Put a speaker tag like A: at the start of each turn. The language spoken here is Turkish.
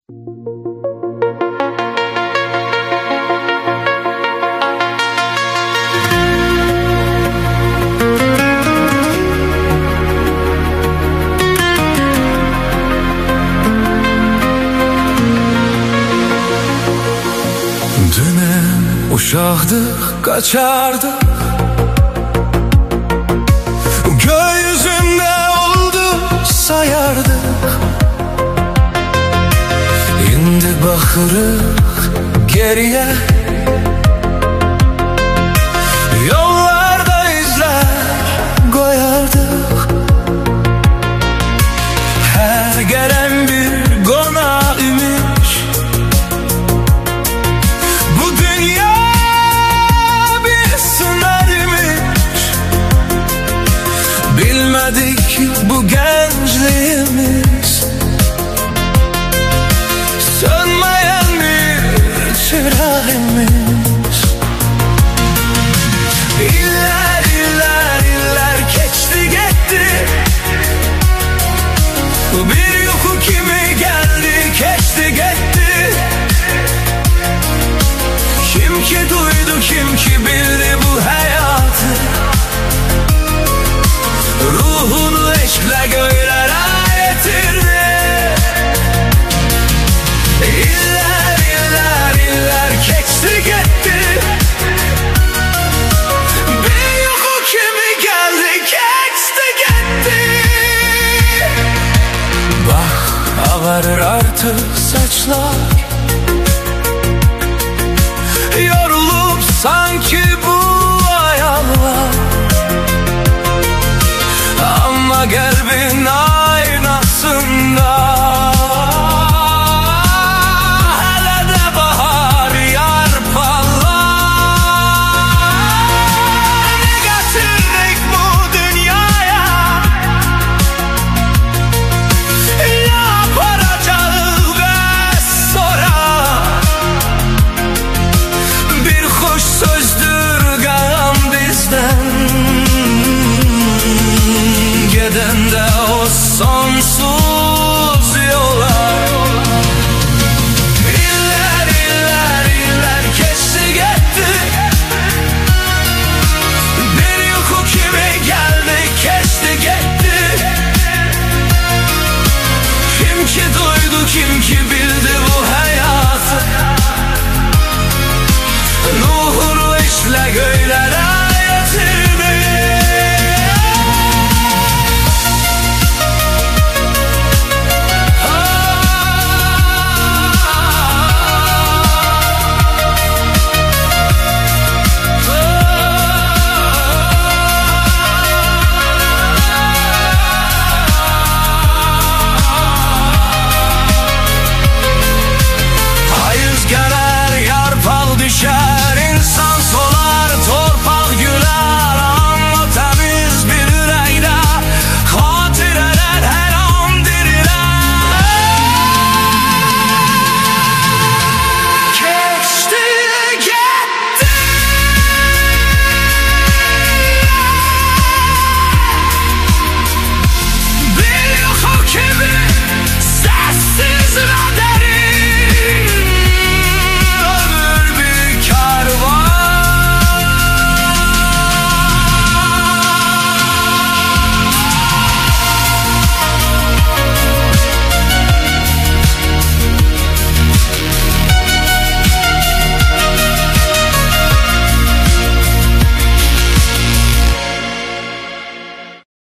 A: Uşaqdıq, qaçardıq, gökyüzündə oldu sayardıq. İndi baxırıq geriyə, yollarda izlər qoyardıq. Hər gələn bir qonaq imiş, bu dünya bilmedik bu gençliğimiz, sönmeyen bir çırağımız. İller iller iller geçti gitti, bir yoku kimi geldi geçti gitti. Kim ki duydu, kim ki bildi bu hayatı, ruhunu eşkle göylere getirdi. İller iller iller geçti gitti, bir yoku kimi geldi geçti gitti. Bak ağarır artık saçlar, yorulup sanki bu hayallar. Ama kalbin aynasında hele de bahar yar parlar. Ne getirdik bu dünyaya, ne yapacağız ve sonra? Bir hoş sözdür gam bizden, giden de o sonsuz yola. İller iller iller geçti gitti, bir yoku kimi geldi geçti gitti. Kim ki duydu, kim ki bildi bu hayatı, ruhunu işle göylere getirdi. İnsan solar, torpaq gülər, amma təmiz bir ürəkdə xatirələr hər an dirilər. Keçdi, getdi, bir yoxu kimi səssiz və